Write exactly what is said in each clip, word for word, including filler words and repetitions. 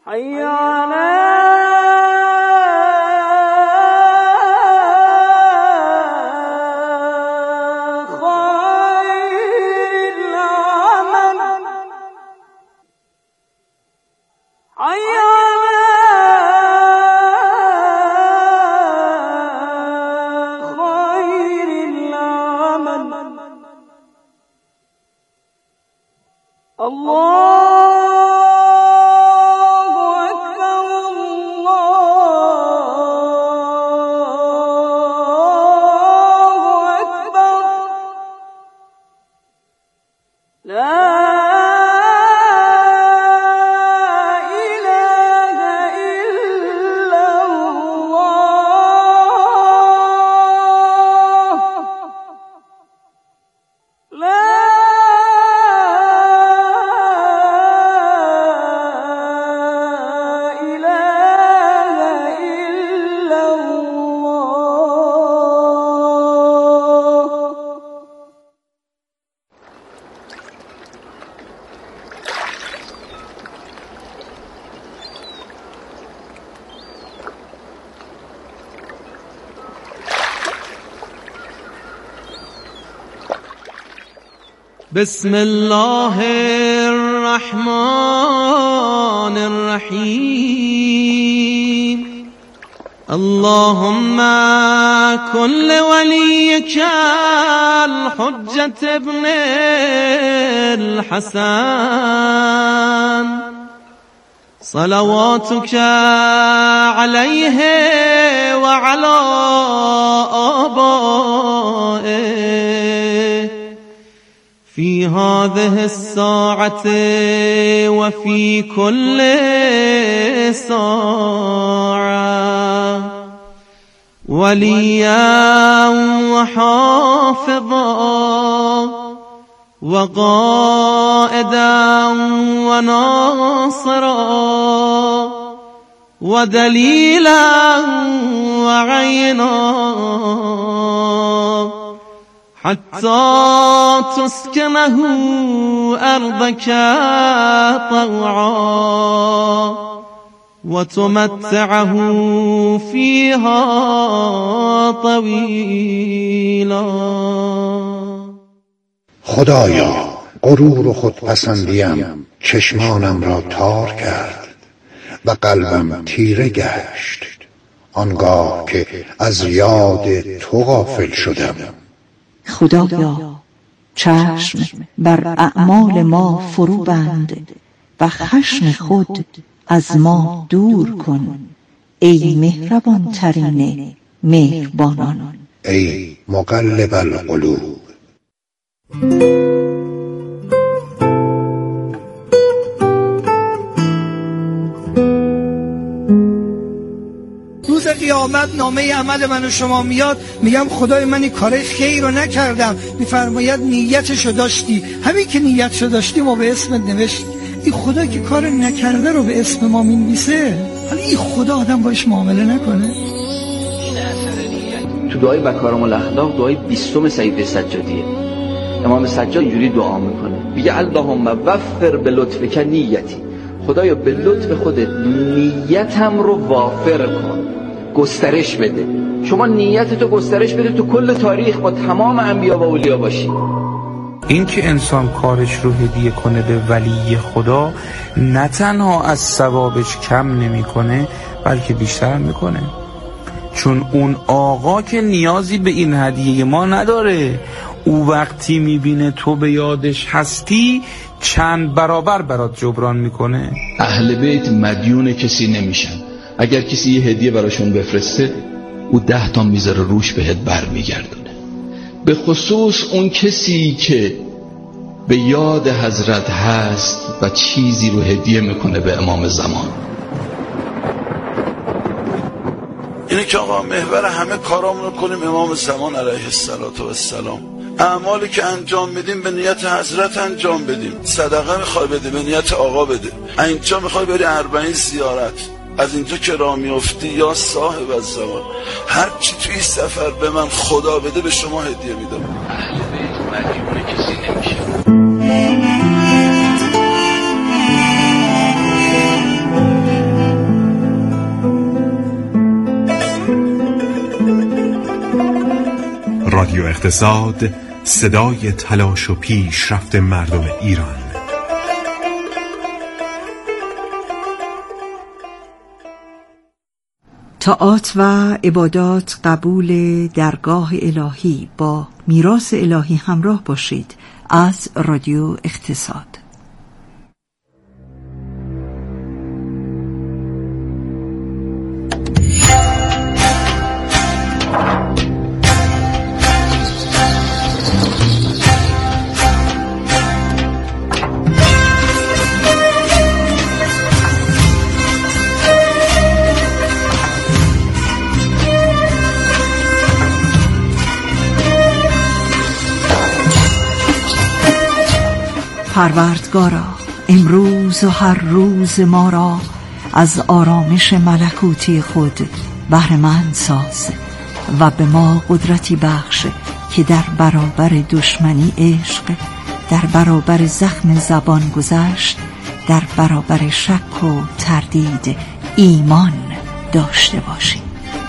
حي علی بسم الله الرحمن الرحيم اللهم كن لوليك الحجة ابن الحسن صلواتك عليه وعلى آبائه في هذه الساعة وفي كل ساعة وليا وحافظا وقائدا وناصرا ودليلا وعينا حتى تسكنه أرضك طوعا وتمتعه فيها طويلا. خدایا غرور و خودپسندیم چشمانم را تار کرد و قلبم تیره گشت آنگاه که از یاد تو غافل شدم. خدایا چشم بر اعمال ما فرو بند و خشم خود از ما دور کن ای مهربان ترین مهربانان. ای مقلب القلوب. روز قیامت نامه عمل من و شما میاد، میگم خدای من این کار خیر رو نکردم، میفرماید نیتشو داشتی، همین که نیتشو داشتی ما به اسمت نوشت. این خدا که کار نکرده رو به اسم ما مینویسه، حالا این خدا آدم باش معامله نکنه؟ تو دعای بکارم الاخلاق دعای بیستم سید سجادیه. امام سجاد اینجوری دعا میکنه، میگه اللهم وفر به لطفک نیتی، خدایا به لطف خودت نیتم رو وافر کن، گسترش بده. شما نیتتو گسترش بده تو کل تاریخ با تمام انبیا و اولیا باشی. این که انسان کارش رو هدیه کنه به ولی خدا نه تنها از ثوابش کم نمیکنه بلکه بیشتر میکنه، چون اون آقا که نیازی به این هدیه ما نداره، او وقتی میبینه تو به یادش هستی چند برابر برات جبران میکنه. اهل بیت مدیون کسی نمیشن، اگر کسی یه هدیه براشون بفرسته او ده تا میذاره روش بهت بر میگردونه. به خصوص اون کسی که به یاد حضرت هست و چیزی رو هدیه میکنه به امام زمان. اینه که آقا محور همه کارامون رو کنیم امام زمان علیه السلام. اعمالی که انجام میدیم به نیت حضرت انجام بدیم. صدقه میخوای بده به نیت آقا بده. اینجا میخوای بری اربعین زیارت، از اینجا که راه میافتی یا صاحب الزمان هر چی توی این سفر به من خدا بده به شما هدیه میدم. اهل بیت مدیون کسی نمیشه. اقتصاد، صدای تلاش و پیشرفت مردم ایران. طاعات و عبادات قبول درگاه الهی، با میراث الهی همراه باشید. از رادیو اقتصاد. پروردگارا، امروز و هر روز ما را از آرامش ملکوتی خود بهره‌مند ساز و به ما قدرتی بخش که در برابر دشمنی عشق، در برابر زخم زبان گذشت، در برابر شک و تردید ایمان داشته باشیم.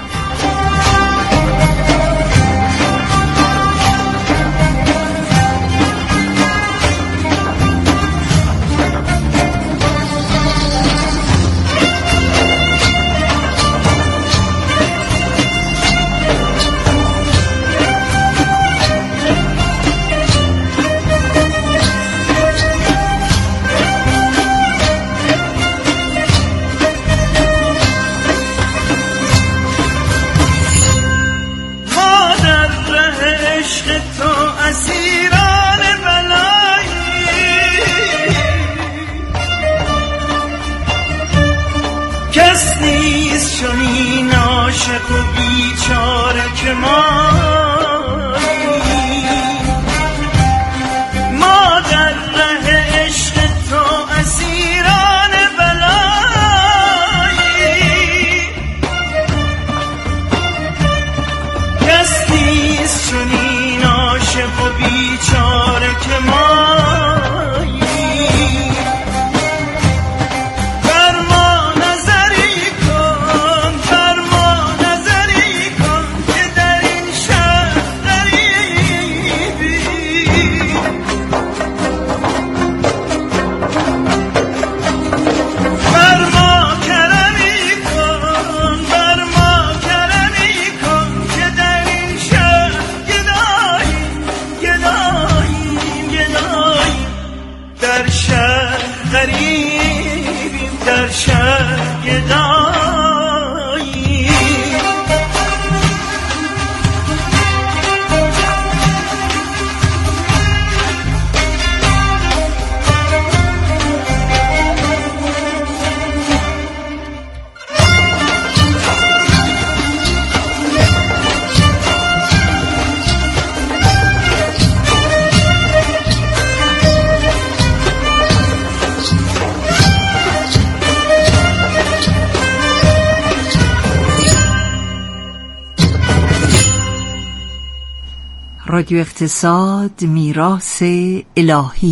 رادیو اقتصاد، میراث الهی.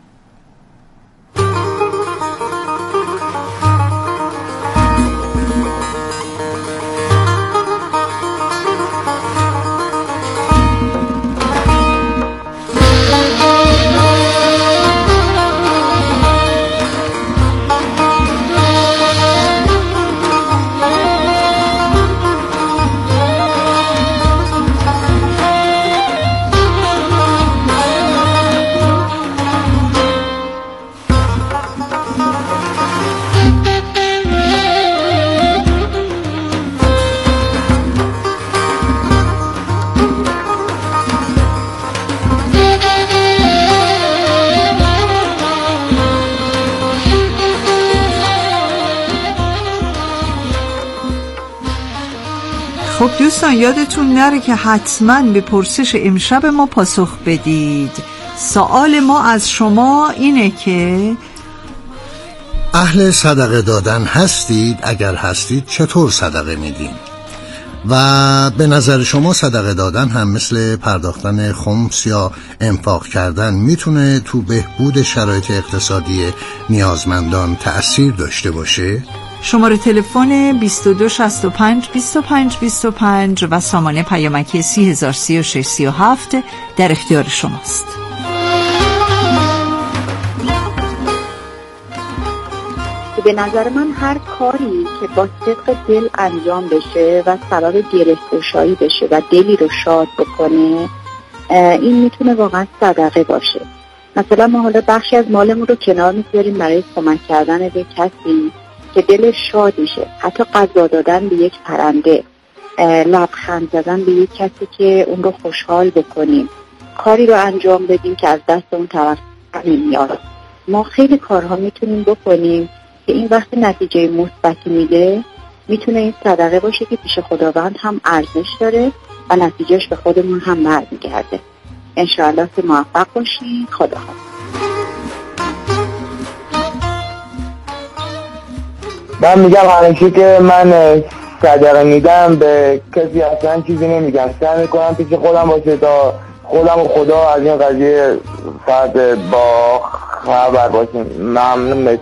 خب دوستان، یادتون نره که حتما به پرسش امشب ما پاسخ بدید. سوال ما از شما اینه که اهل صدقه دادن هستید؟ اگر هستید چطور صدقه میدین؟ و به نظر شما صدقه دادن هم مثل پرداختن خمس یا انفاق کردن میتونه تو بهبود شرایط اقتصادی نیازمندان تأثیر داشته باشه؟ شماره تلفن بیست و دو شصت و پنج بیست و پنج بیست و پنج و سامانه پیامکی سی هزار سی و شش سی و هفت در اختیار شماست. به نظر من هر کاری که با صدق دل انجام بشه و سبب گره‌گشایی بشه و دلی رو شاد بکنه، این میتونه واقعا صدقه باشه. مثلا ما حالا بخشی از مالمون رو کنار میذاریم برای کمک کردن به کسی که دلش شاد میشه، حتی غذا دادن به یک پرنده، لبخند زدن به یک کسی که اون رو خوشحال بکنیم، کاری رو انجام بدیم که از دست اون طرف نمیاد. ما خیلی کارها میتونیم بکنیم که این وقتی نتیجه مثبتی میده، میتونه این صدقه باشه که پیش خداوند هم ارزش داره و نتیجهش به خودمون هم برمیگرده. انشاءالله که موفق باشین. خدا حافظ. من میگم همیشه که من صدقه میدم به کسی اصلا چیزی نمیگم، سعی میکنم پیش خودم باشه تا خودم و خدا از این قضیه فرد با خبر باشیم. ممنون. مرسی.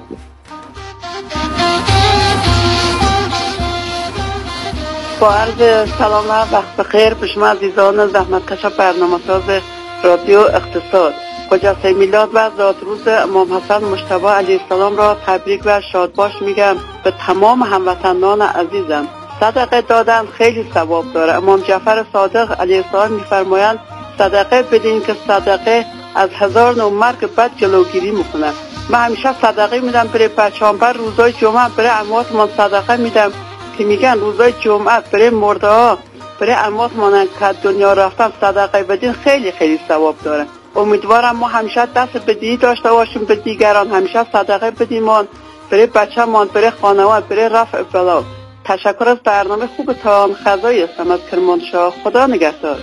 با عرض سلام و وقت بخیر به شما عزیزان زحمتکش برنامه ساز رادیو اقتصاد. خجسته میلاد و زادروز امام حسن مجتبی علیه السلام را تبریک و شادباش میگم به تمام هموطنان عزیزم. صدقه دادن خیلی ثواب داره. امام جعفر صادق علیه السلام میفرمایند صدقه بدین که صدقه از هزار نوع مرگ بد جلوگیری میکنه. من همیشه صدقه میدم برای بچه‌ام، بر روزای جمعه برای امواتمان صدقه میدم که میگن روزای جمعه برای مرده ها، برای امواتمان که دنیا رفتن صدقه بدین خیلی خیلی ثواب داره. امیدوارم ما همیشه دست به دینی داشته باشیم به دیگران، همیشه صدقه بدیم برای بچه‌مان، برای خانواده، برای رفع بلا. تشکر از برنامه خوبتان. خزایی هستم از کرمانشاه. خدا نگهدار.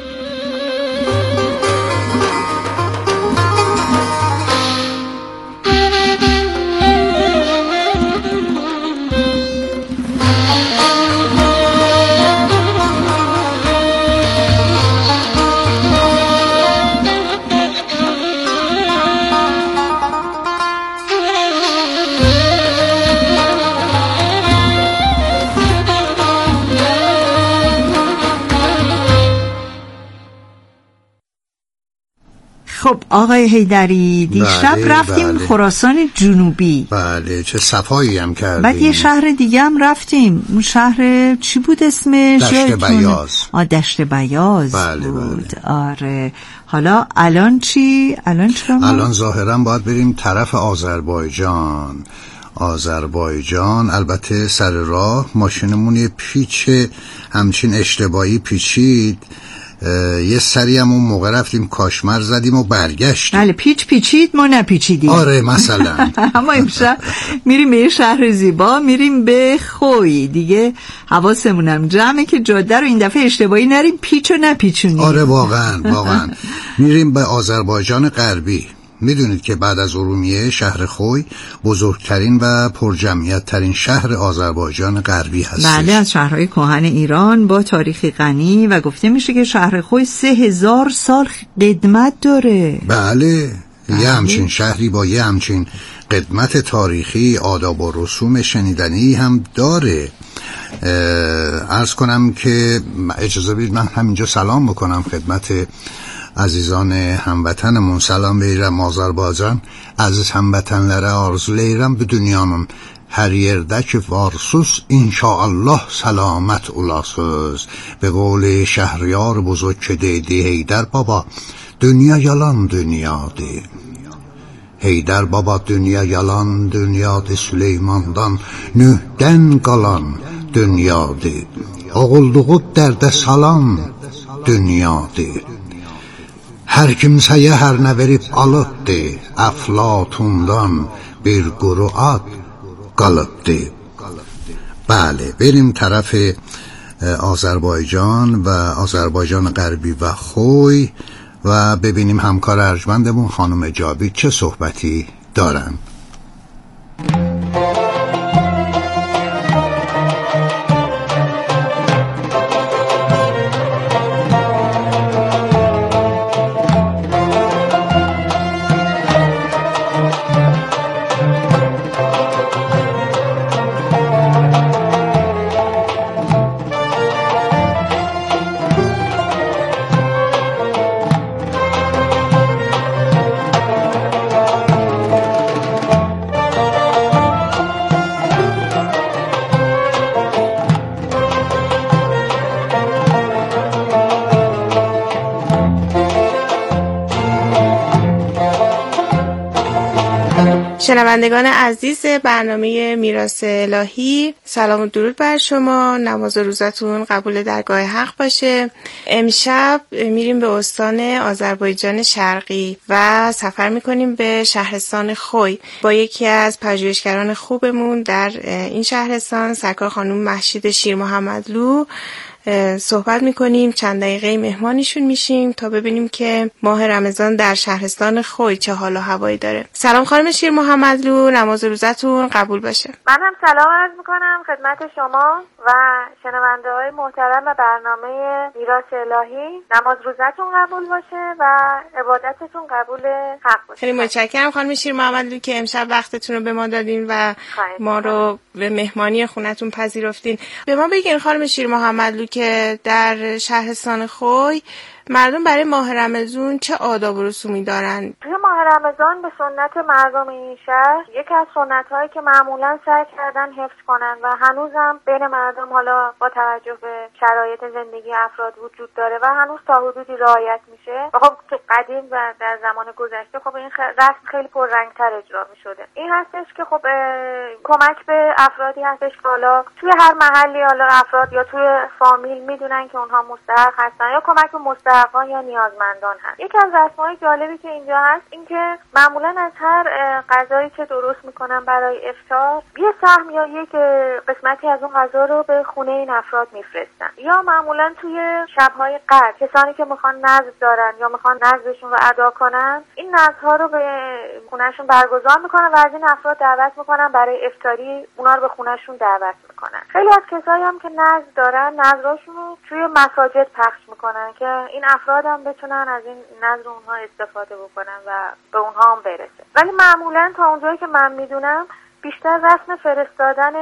خب آقای حیدری دیشب بله، رفتیم بله. خراسان جنوبی. بله چه صفایی هم کردیم. بعد یه شهر دیگه هم رفتیم. اون شهر چی بود اسمش؟ دشت بیاز. آه دشت بیاز بله بود. بله. آره حالا الان چی؟ الان چرا ما؟ الان ظاهرا باید بریم طرف آذربایجان. آذربایجان البته سر راه ماشینمون یه پیچ همچین اشتباهی پیچید، یه سری هم اون موقع رفتیم کاشمر زدیم و برگشتیم. بله پیچ پیچید ما نپیچیدیم. آره مثلا اما امشب میریم به یه شهر زیبا، میریم به خوی دیگه. حواسمونم جمعه که جاده رو این دفعه اشتباهی نریم پیچ و نپیچونیم. آره واقعا واقعا میریم به آذربایجان غربی. میدونید که بعد از ارومیه شهر خوی بزرگترین و پرجمعیت ترین شهر آذربایجان غربی هست. بله از شهرهای کهن ایران با تاریخی غنی و گفته میشه که شهر خوی سه هزار سال قدمت داره. بله یه همچین شهری با یه همچین قدمت تاریخی، آداب و رسوم شنیدنی هم داره. عرض کنم که اجازه بدید من همینجا سلام بکنم خدمت عزیزان هموطنمون. سلام بیرم آذربایجان aziz هموطنlere arzulayıram bu dünyanın her yerde ki varsız inşallah selamet olasız. Ve qavli şehriyar buzuk ki dedi Heydər baba dünya yalan dünyadır. Heydər baba dünya yalan dünyadır, Süleymandan Nühdən qalan dünyadır. Oğulduğu dərdə salan dünyadır. Hər kimsəyə hər nə verib alıbdır, Əflatundan bir quru ad qalıbdır. بله بریم طرف آذربایجان و آذربایجان غربی و خوی و ببینیم همکار ارجمندمون خانم جاوید چه صحبتی دارن. شنوندگان عزیز برنامه میراث الهی، سلام و درود بر شما. نماز و روزتون قبول درگاه حق باشه. امشب میریم به استان آذربایجان شرقی و سفر میکنیم به شهرستان خوی با یکی از پژوهشگران خوبمون در این شهرستان، سرکار خانم مهشید شیرمحمدلو صحبت میکنیم. چند دقیقه مهمانیشون میشیم تا ببینیم که ماه رمضان در شهرستان خوی چه حال و هوایی داره. سلام خانم شیرمحمدلو، نماز روزتون قبول باشه. من هم سلام عرض میکنم خدمت شما و شنونده های محترم برنامه میراث الهی. نماز روزتون قبول باشه و عبادتتون قبول حق باشه. خیلی متشکرم خانم شیرمحمدلو که امشب وقتتون رو به ما دادین و ما رو به مهمانی خونتون پذیرفتین. به ما بگین خانم شیرمحمدلو که در شهرستان خوی مردم برای ماه رمضان چه آداب و رسومی دارن؟ توی ماه رمضان به سنت مردم این شهر یکی از سنت‌هایی که معمولاً سعی کردن حفظ کنن و هنوزم بین مردم حالا با توجه به شرایط زندگی افراد وجود داره و هنوز تا حدودی رعایت میشه. و خب تو قدیم و در زمان گذشته خب این رسم خیلی پررنگ‌تر اجرا می‌شده. این هستش که خب کمک به افرادی هستش که حالا توی هر محلی حالا افراد یا توی فامیل میدونن که اونها مستحق هستن یا کمک به مستحق یا نیازمندان هست. یکی از رسم‌های جالبی که اینجا هست این که معمولاً از هر غذایی که درست میکنن برای افطار یه سهم یا یک قسمتی از اون غذا رو به خونه این افراد میفرستن. یا معمولاً توی شب‌های قدر کسانی که میخوان نذر دارن یا میخوان نذرشون رو ادا کنن این نذرها رو به خونهشون برگزار میکنن و از این افراد دعوت میکنن برای افطاری اونا رو به خونهشون دعوت میکنن. خیلی از کسایی هم که نذر دارن نذراشون رو توی مساجد پخش میکنن که این افراد هم بتونن از این نظر اونها استفاده بکنن و به اونها هم برسه. ولی معمولا تا اونجایی که من میدونم بیشتر رسم فرستادن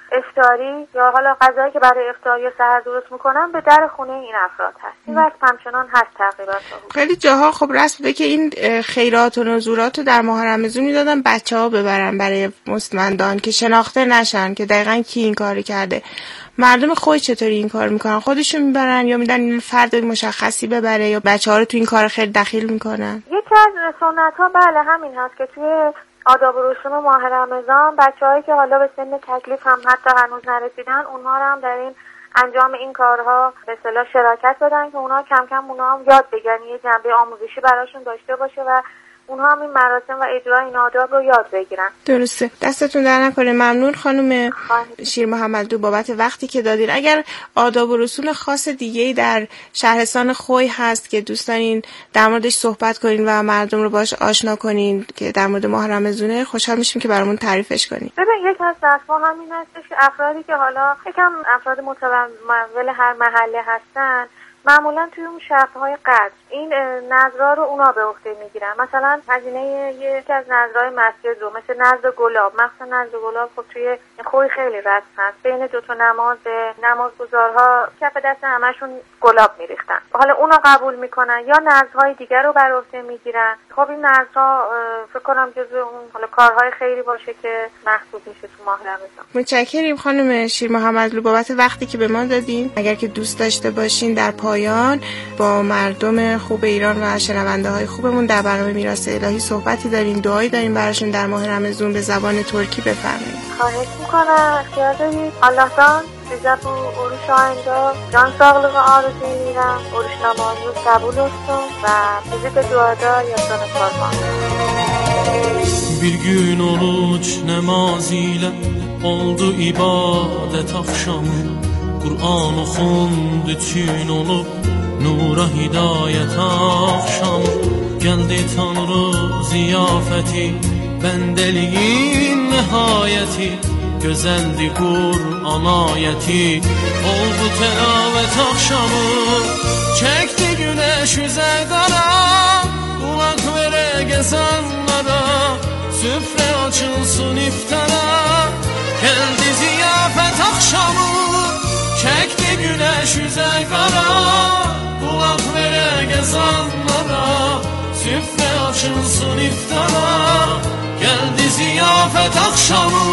افطاری یا حالا غذایی که برای افطار یا سحر درست میکنن به در خونه این افراد هست. این وقت همچنان هست تقریبا. خیلی جاها خب رسم بوده که این خیرات و نذورات رو در ماه رمضان میدادن بچه‌ها ببرن برای مستمندان که شناخته نشن که دقیقاً کی این کارو کرده. مردم خوی چطوری این کار میکنن؟ خودشون میبرن یا میدن این فرد مشخصی ببره یا بچه‌ها رو تو این کار خیلی دخیل میکنن؟ یکی از سنت‌ها بله همین هست که توی آداب و رسوم ماه رمضان بچه‌هایی که حالا به سن تکلیف هم حتی هنوز نرسیدن اونها رو هم در این انجام این کارها به اصطلاح شراکت بدن که اونها کم کم اونها هم یاد بگیرن، یه جنبه آموزشی براشون داشته باشه و اونها هم این مراسم و اجرای این آداب رو یاد بگیرن. درسته. دستتون در نکنه. ممنون خانم شیرمحمدلو بابت وقتی که دادین. اگر آداب و رسوم خاص دیگه‌ای در شهرستان خوی هست که دوست دارین در موردش صحبت کنین و مردم رو باش آشنا کنین که در مورد ماه رمضان، خوشحال میشیم که برامون تعریفش کنین. ببین یک از رسم‌ها همین هستش که افرادی که حالا یکم افراد متمول هر محله هستن معمولا توی اون شب‌های قدر این نذرها رو اونا به عهده میگیرن. مثلا هزینه یکی از نذرهای مسجد رو مثل نذر گلاب، مثلا نذر گلاب خب توی خوی خیلی رسم هست، بین دو تا نماز نمازگزارها کف دست همشون گلاب میریختن، حالا اونا قبول میکنن یا نذرهای دیگر رو بر عهده میگیرن. خب این نذرها فکر کنم جزو اون حالا کارهای خیری باشه که محسوب میشه تو ماه رمضان. متشکریم خانم شیرمحمدلو بابت وقتی که به ما دادین. اگر که دوست داشته باشین در پایان با مردم خوب ایران و شنونده های خوبمون در برنامه میراث الهی صحبتی داریم، دعایی داریم براشون در ماه رمضان به زبان ترکی بفرمایید. خواهش میکنم. اختیار دارید. Allah'tan size bu oruç ayında can sağlığı arzu ediyorum. Oruç namazınız kabul olsun ve bizi de duada yatağına sormayın. Bir gün oruç namazıyla oldu ibadet akşamı. Kur'an oxundu çün olub nura hidayet akşamı. Geldi Tanrı ziyafeti bendeliğin nihayeti. Gözeldi Kur'an ayeti oldu telavet akşamı. Çekti güneş yüze kara kulak vere gezanlara. Süfre açılsın iftara geldi ziyafet akşamı. Çekti güneş yüze kara kulak vere gezanlara. Süfre açılsın iftara geldi ziyafet akşamı.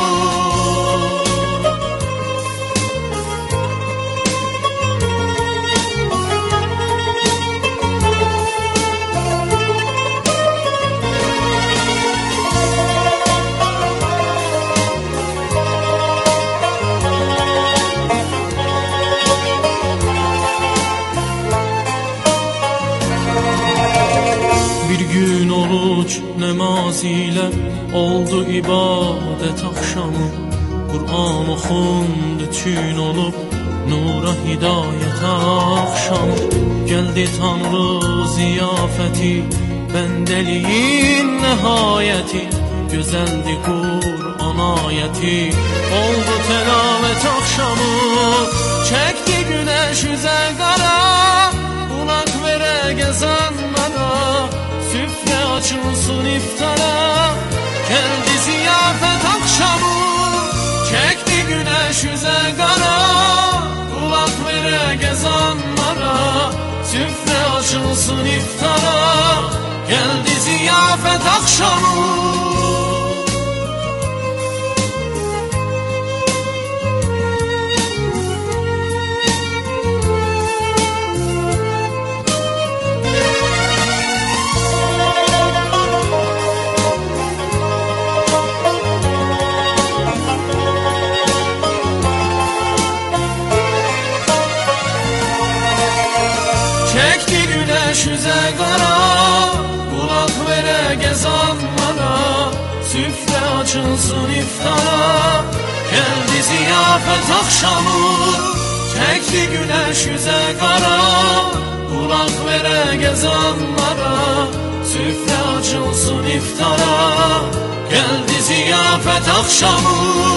namaz ilə oldu ibadət axşamı. Qur'an oxundu çün olub nura hidayət axşamı. Gəldi Tanrı ziyafəti, bəndəliyin nəhayəti. Gözəldi Qur'an ayəti, oldu təlavət axşamı. Çəkdi günəş üzə qara, qulaq verə gəzənlərə. Süfrə açılsın iftara, gəldi ziyafət axşamı. Çəkdi günəş üzə qara, qulaq verə gəzənlərə. Süfrə açılsın iftara, gəldi ziyafət axşamı. Üzə qara, qulaq verə gəzanlara. Süfrə açılsın iftara, gəldi ziyafət axşamı. Çəkdi günəş üzə qara, qulaq verə gəzanlara. Süfrə açılsın iftara, gəldi ziyafət axşamı.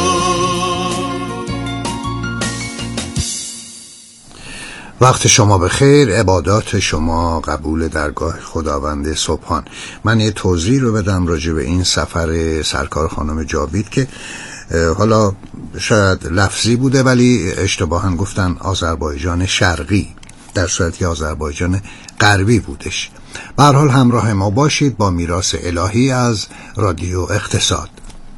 وقت شما بخیر، عبادات شما قبول درگاه خداوند سبحان. من یه توضیح رو بدم راجع به این سفر سرکار خانم جاوید که حالا شاید لفظی بوده ولی اشتباهاً گفتن آذربایجان شرقی، در صورتی که آذربایجان غربی بودش. به هر حال همراه ما باشید با میراث الهی از رادیو اقتصاد.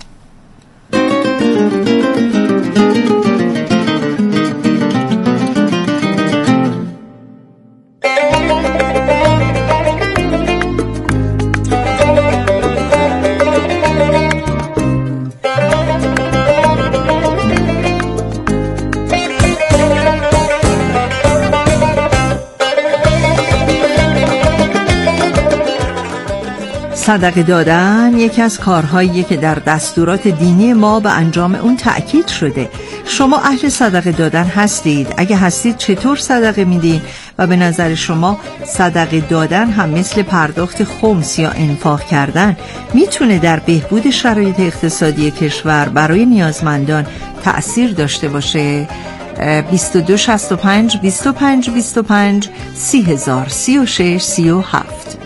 صدقه دادن یکی از کارهاییه که در دستورات دینی ما به انجام اون تأکید شده. شما اهل صدقه دادن هستید؟ اگه هستید چطور صدقه میدین؟ و به نظر شما صدقه دادن هم مثل پرداخت خمس یا انفاق کردن میتونه در بهبود شرایط اقتصادی کشور برای نیازمندان تأثیر داشته باشه؟ بیست و دو شصت و پنج بیست و پنج بیست و پنج سی هزار سی و شش سی و هفت.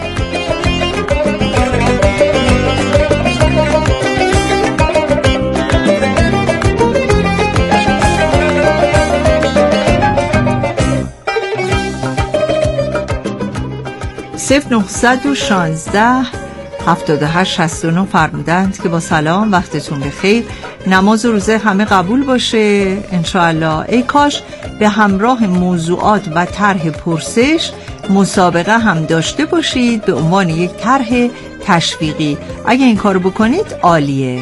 صفر نهصد و شانزده هفتاد و هشت شصت و نه فرمودند که با سلام، وقتتون بخیر، نماز و روزه همه قبول باشه انشاءالله. ای کاش به همراه موضوعات و طرح پرسش مسابقه هم داشته باشید به عنوان یک طرح تشویقی. اگه این کارو بکنید عالیه.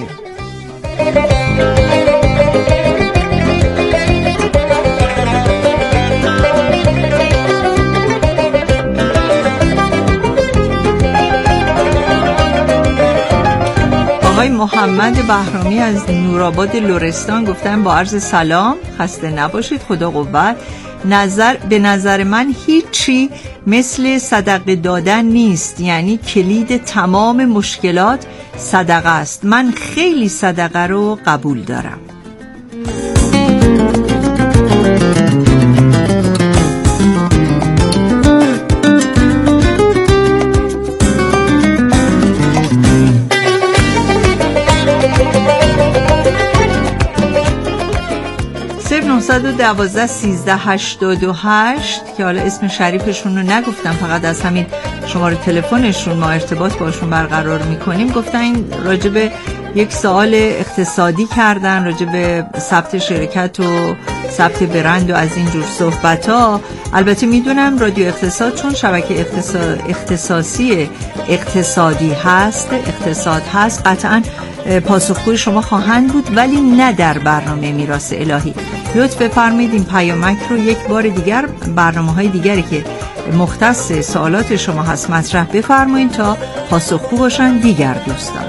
آقای محمد بهرامی از نورآباد لرستان گفتن با عرض سلام، خسته نباشید، خدا قوت. نظر به نظر من هیچی مثل صدقه دادن نیست، یعنی کلید تمام مشکلات صدقه است. من خیلی صدقه رو قبول دارم. نهصد و دوازده سیزده هشتاد و هشت که حالا اسم شریفشون رو نگفتم، فقط از همین شماره تلفنشون ما ارتباط باشون برقرار میکنیم. گفتن این راجب یک سوال اقتصادی کردن، راجب ثبت شرکت و ثبت برند و از این جور صحبت ها. البته میدونم رادیو اقتصاد چون شبکه اقتصاد اختصاصی اقتصادی هست، اقتصاد هست، قطعا پاسخگوی شما خواهند بود، ولی نه در برنامه میراث الهی. لطف بفرمایید این پیامک رو یک بار دیگر برنامه‌های دیگری که مختص سوالات شما هست مطرح بفرمایین تا پاسخگو باشن دیگر دوستان.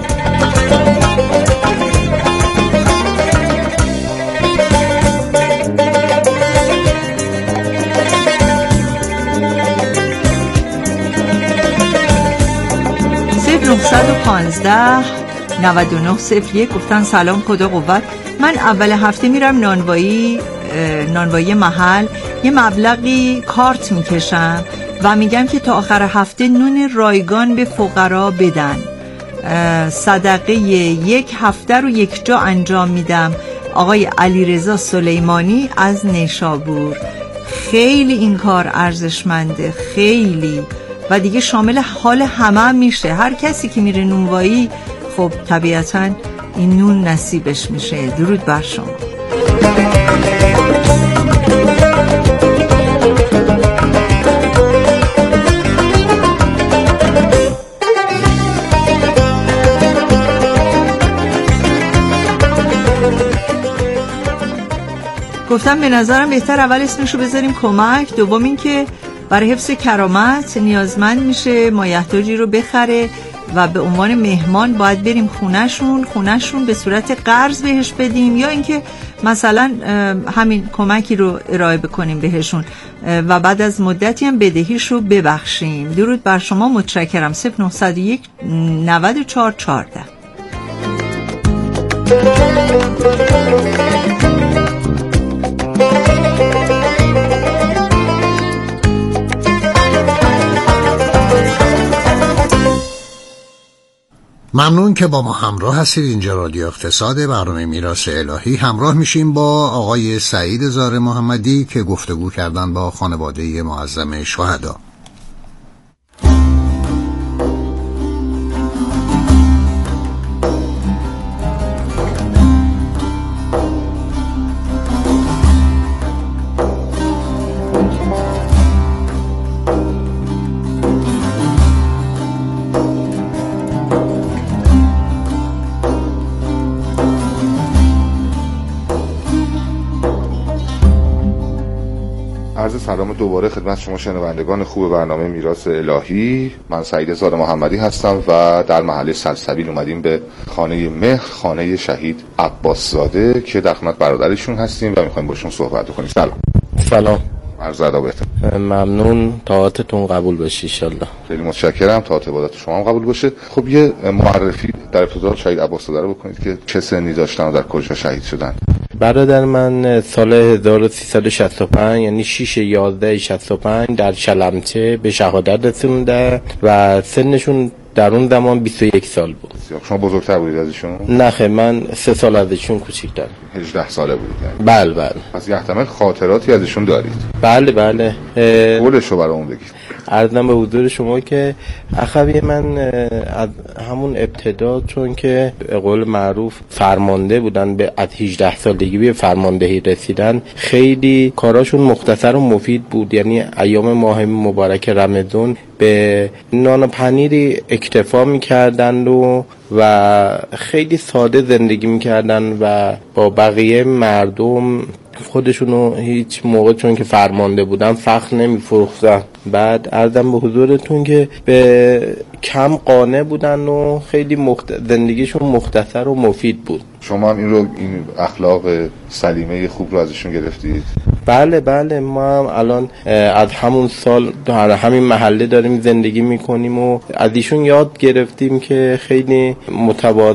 نه یک پنج نود و نه صفر یک گفتن سلام خدا قوت. من اول هفته میرم نانوایی نانوایی محل، یه مبلغی کارت میکشم و میگم که تا آخر هفته نون رایگان به فقرا بدن. صدقه یک هفته رو یک جا انجام میدم. آقای علیرضا سلیمانی از نیشابور. خیلی این کار ارزشمنده، خیلی، و دیگه شامل حال همه هم میشه. هر کسی که میره نونوایی خب طبیعتاً این نون نصیبش میشه. درود بر شما. گفتم به نظرم بهتر اول اسمشو بذاریم کمک، دوم این که برای حفظ کرامت نیازمند میشه مایحتاجی رو بخره و به عنوان مهمان باید بریم خونهشون خونهشون به صورت قرض بهش بدیم، یا اینکه مثلا همین کمکی رو ارائه بکنیم بهشون و بعد از مدتی هم بدهیش رو ببخشیم. درود بر شما، متشکرم. صفر نه صفر یک نود و چهار چهارده. ممنون که با ما همراه هستید. اینجا رادیو اقتصاد، برنامه میراث الهی. همراه میشیم با آقای سعید زار محمدی که گفتگو کردن با خانواده معظم شهدا. عرض سلام دوباره خدمت شما شنوندگان خوب برنامه میراث الهی. من سعید زار محمدی هستم و در محله سلسبیل اومدیم به خانه مهر، خانه شهید عباس زاده که در خدمت برادرشون هستیم و میخوایم باشون صحبت کنیم. سلام. سلام. عرض ادب و احترام. ممنون، طاعتتون قبول بشه ان شاء الله. خیلی متشکرم، طاعت عبادت شما هم قبول باشه. خب یه معرفی در ابتدا شهید عباس زاده رو بکنید که چه سنی داشتن و در کجا شهید شدن. برادر من سال هزار و سیصد و شصت و پنج یعنی شش یازده شصت و پنج در شلمچه به شهادت رسونده و سنشون در اون زمان بیست و یک سال بود. شما بزرگتر بودید ازشون؟ نه خیر، من سه سال ازشون کوچیک‌ترم. هجده ساله بودید یعنی؟ بله بله. پس یحتمل خاطراتی ازشون دارید؟ بله بله. قولشو برامون بگید. عرضم به حضور شما که اخوی من از همون ابتدا، چون که به قول معروف فرمانده بودن، به از هجده سالگی به فرماندهی رسیدن، خیلی کاراشون مختصر و مفید بود. یعنی ایام ماه مبارک رمضان به نان و پنیری اکتفا می‌کردند و و خیلی ساده زندگی می‌کردن و با بقیه مردم خودشونو هیچ موقع چون که فرمانده بودن فخر نمی‌فروختن. بعد عرضم به حضورتون که به کم قانع بودن و خیلی مخت... زندگیشون مختصر و مفید بود. شما هم این رو این اخلاق سلیمه خوب رو ازشون گرفتید؟ بله بله. ما هم الان از همون سال در همین محله داریم زندگی میکنیم و از ایشون یاد گرفتیم که خیلی متواضع